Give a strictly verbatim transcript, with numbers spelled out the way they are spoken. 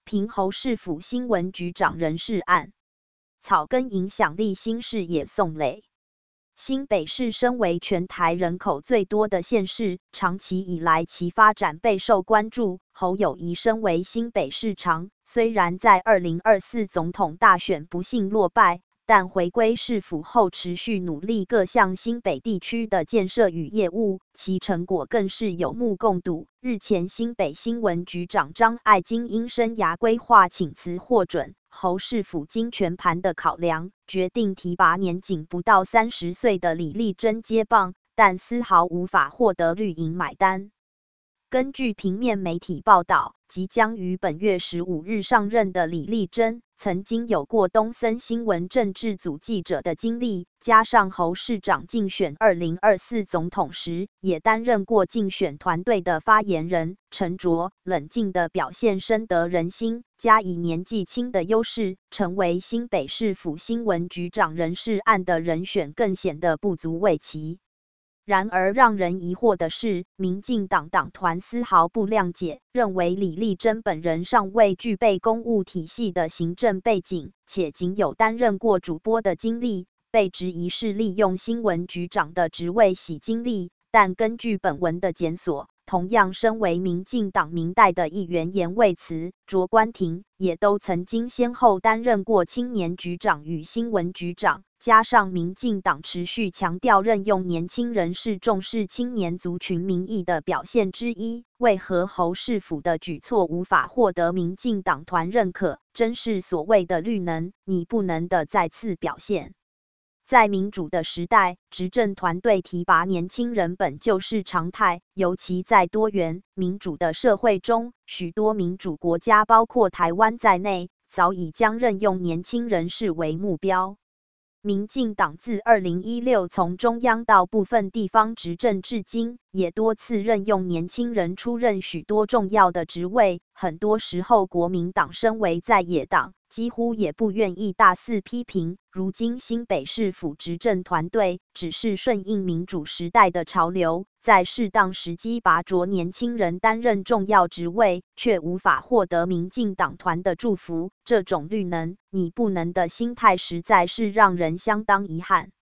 平侯市府新闻局长人事案，草根影响力新视野宋磊。新北市身为全台人口最多的县市，长期以来其发展备受关注。侯友宜身为新北市长，虽然在二零二四总统大选不幸落败，但回归市府后持续努力各项新北地区的建设与业务，其成果更是有目共睹。日前新北新闻局长张爱京因生涯规划请辞获准，侯市府经全盘的考量，决定提拔年仅不到三十岁的李丽珍接棒，但丝毫无法获得绿营买单。根据平面媒体报道，即将于本月十五日上任的李丽珍，曾经有过东森新闻政治组记者的经历，加上侯市长竞选二零二四总统时，也担任过竞选团队的发言人，沉着冷静的表现深得人心，加以年纪轻的优势，成为新北市府新闻局长人事案的人选更显得不足为奇。然而让人疑惑的是，民进党党团丝毫不谅解，认为李丽珍本人尚未具备公务体系的行政背景，且仅有担任过主播的经历，被质疑是利用新闻局长的职位洗经历。但根据本文的检索，同样身为民进党民代的议员严卫慈、卓冠廷，也都曾经先后担任过青年局长与新闻局长。加上民进党持续强调任用年轻人是重视青年族群民意的表现之一，为何侯市府的举措无法获得民进党团认可，真是所谓的绿能你不能的再次表现。在民主的时代，执政团队提拔年轻人本就是常态，尤其在多元民主的社会中，许多民主国家包括台湾在内，早已将任用年轻人视为目标。民进党自二零一六从中央到部分地方执政至今，也多次任用年轻人出任许多重要的职位，很多时候国民党身为在野党，几乎也不愿意大肆批评。如今新北市府执政团队只是顺应民主时代的潮流，在适当时机拔擢年轻人担任重要职位，却无法获得民进党团的祝福，这种绿能你不能的心态实在是让人相当遗憾。